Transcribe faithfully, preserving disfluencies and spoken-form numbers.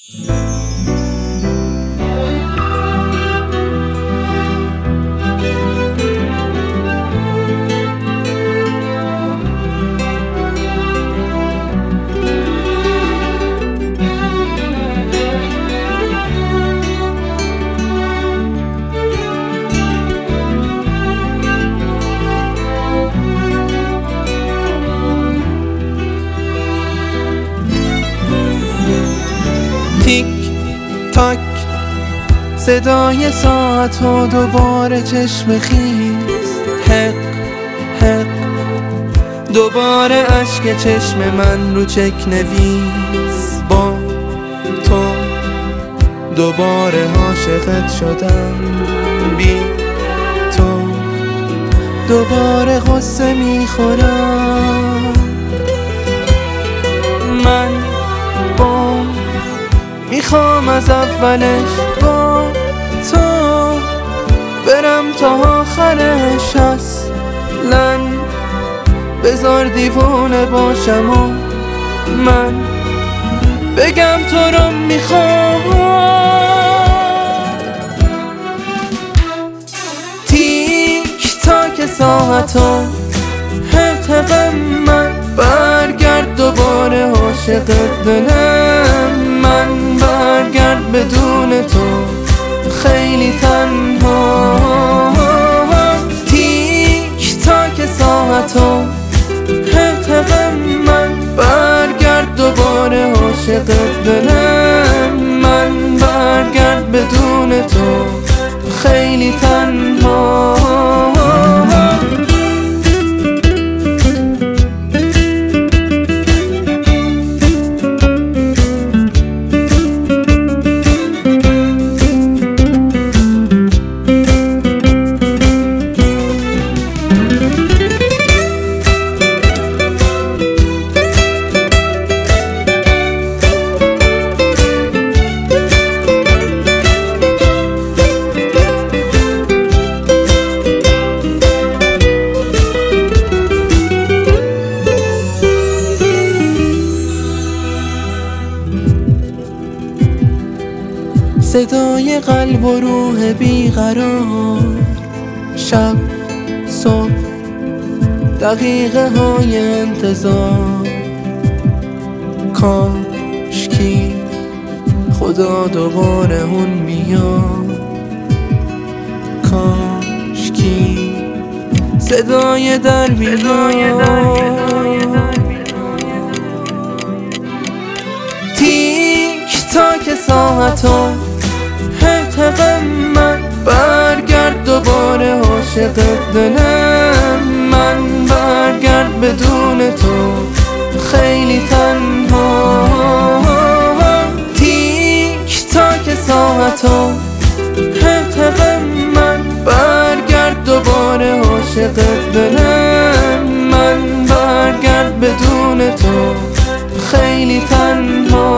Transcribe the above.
تیک تاک صدای ساعت و دوباره چشم خیز، حق حق دوباره اشک چشم من رو چک نویس. با تو دوباره عاشقت شدم، بی تو دوباره غصه میخورم. من با میخوام از اولش با تو برم تا آخرش، اصلا بذار دیوونه باشم و من بگم تو رو میخوام. تیک تاک ساعتا حق من، برگرد دوباره عاشقت دلم. من برگرد بدون تو خیلی تنها. تیک تاک ساعتا حق من، برگرد دوباره عاشقت دلم. من برگرد بدون تو خیلی تنها. صدای قلب و روح بیقرار، شب صبح دقیقه های انتظار. کاشکی خدا دوباره اون میاد، کاشکی صدای در بیاد. تیک تاک ساعتا حق من، برگرد دوباره عاشقت دلم. من برگرد بدون تو خیلی تنها. تیک تاک ساعتا حق من، برگرد دوباره عاشقت دلم. من برگرد بدون تو خیلی تنها.